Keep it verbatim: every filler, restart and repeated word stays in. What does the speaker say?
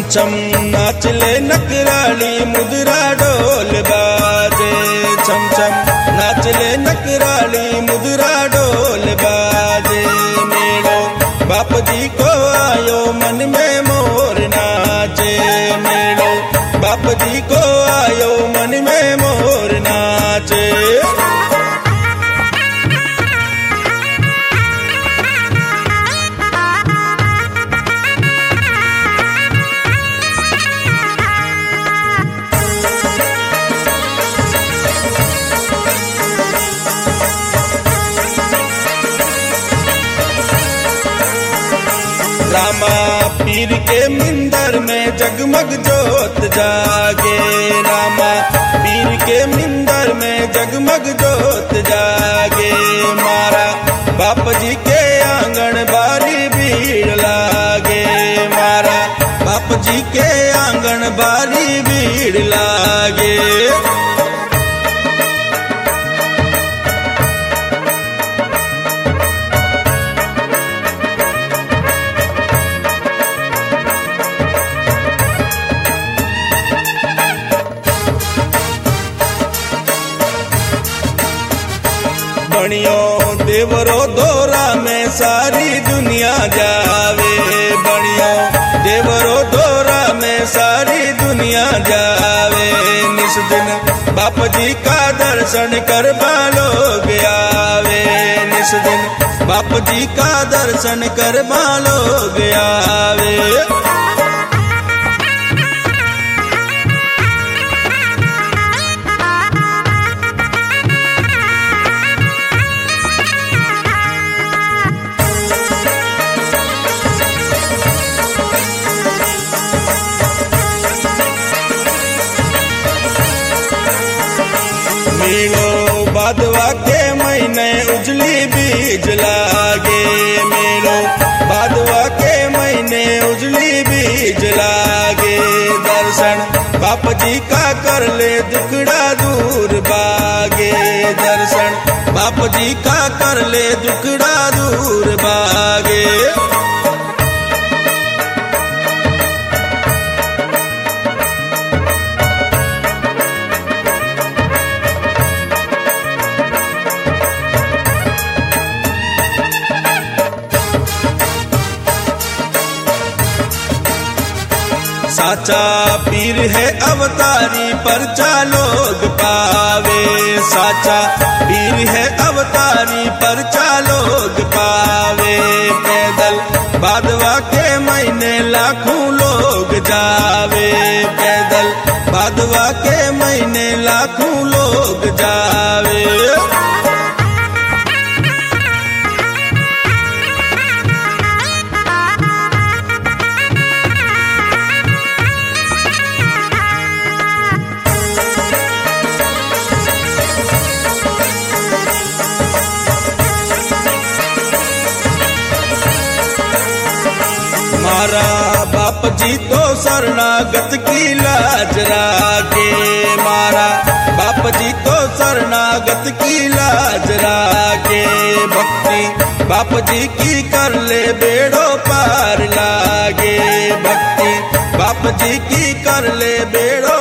छम नाचले नकराली मुद्रा ढोल बाजे, छम छम नाचले नकराली मुद्रा ढोल बाजे। मेलो बाप जी को आयो मन में मोर नाचे, मेलो बाप जी को आयो मन में मोर नाचे। रामा पीर के मिंदर में जगमग जोत जागे, रामा पीर के मिंदर में जगमग जोत जागे। मारा बाप जी के आंगन बारी भीड़ लागे, मारा बाप जी के आंगन बारी भीड़ लागे। बणियो देवरो दौरा में सारी दुनिया जावे, बणियो देवरो दौरा में सारी दुनिया जावे। निस दिन बाप जी का दर्शन कर लोग आवे, निस दिन बाप जी का दर्शन कर लोग आवे। मेलो बादवा के महीने उजली बीज लागे, मेलो बादवा के महीने उजली बीज लागे। दर्शन बाप जी का कर ले दुखड़ा दूर भागे, दर्शन बाप जी का कर ले दुखड़ा दूर भागे। साचा पीर है अवतारी परचा लोग पावे, साचा पीर है अवतारी परचा लोग पावे। पैदल बादवा के महीने लाखों लोग जावे, पैदल बादवा के महीने लाखों लोग जावे। मारा बाप जी तो शरणागत की लाज राखे, मारा बाप जी तो शरणागत की लाज राखे। भक्ति बाप जी की कर ले बेड़ो पार लागे, भक्ति बाप जी की कर ले बेड़ो